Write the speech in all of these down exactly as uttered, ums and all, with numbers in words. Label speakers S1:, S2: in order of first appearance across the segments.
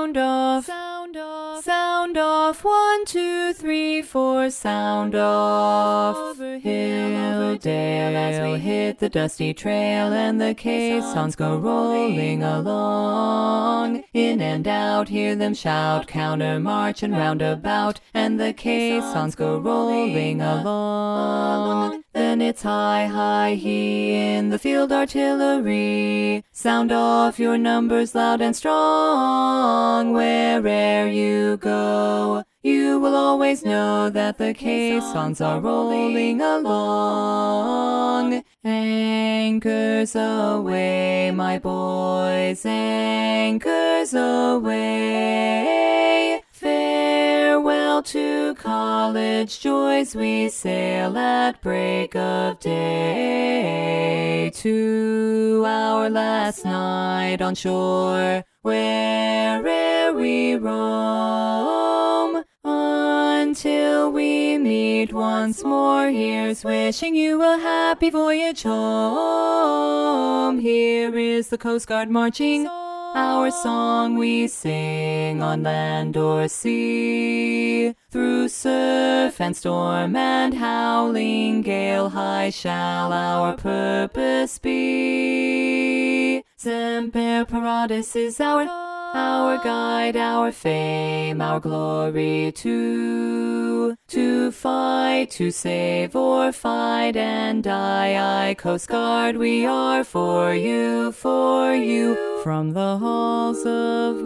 S1: sound off, sound off, sound off, one, two, three, four, sound off. Over hill, dale, as we hit the dusty trail, and the caissons go rolling along. In and out, hear them shout, counter march and roundabout, and the caissons go rolling along. Then it's hi, hi, he in the field artillery. Sound off your numbers loud and strong. Where'er you go, you will always know that the caissons are rolling along. Anchors aweigh, my boys, anchors aweigh. Farewell to college joys, we sail at break of day. To our last night on shore, where'er we roam. Until we meet once more, here's wishing you a happy voyage home. Here is the Coast Guard marching, our song we sing on land or sea. Through surf and storm and howling gale, high shall our purpose be. Semper Paratus is our, our guide, our fame, our glory too. To fight, to save, or fight and die, aye, Coast Guard we are for you, for you. From the halls of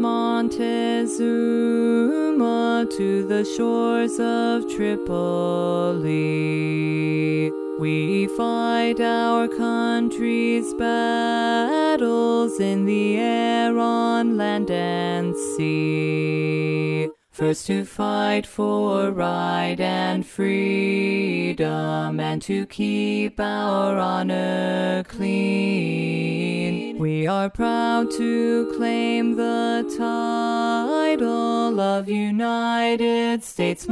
S1: Montezuma to the shores of Tripoli, we fight our country's battles in the air, on land and sea. First to fight for right and freedom, and to keep our honor clean. We are proud to claim the title of United States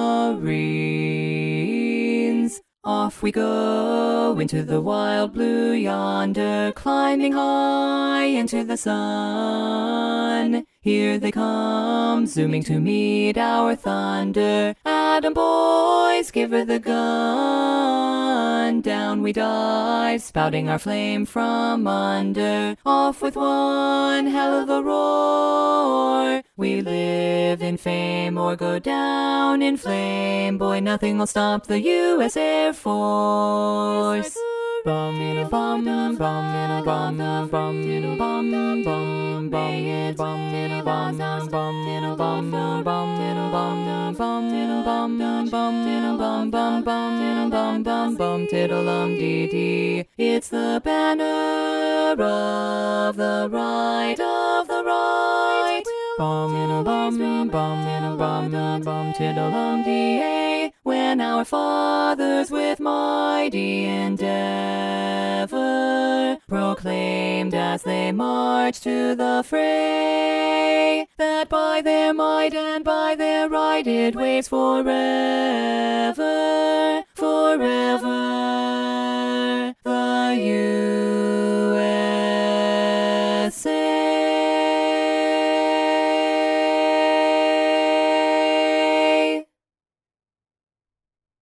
S1: Marines. Off we go into the wild blue yonder, climbing high into the sun. Here they come, zooming to meet our thunder. Atom boys, give her the gun. Down we dive, spouting our flame from under. Off with one hell of a roar. We live in fame or go down in flame. Boy, nothing will stop the U S Air Force. Bum in a bum, bum in a bum, bum in a bum, bum, bum in a bum in a bum, bum in a bum, bum in a bum, bum in a bum, bum in a bum, bum bum in a bum, bum bum tiddle-um dee dee. It's the banner of the right, of the right. Bum in a bum, bum in a bum, bum tiddle-um dee. When our fathers with mighty endeavor proclaimed as they marched to the fray, that by their might and by their right it waits forever.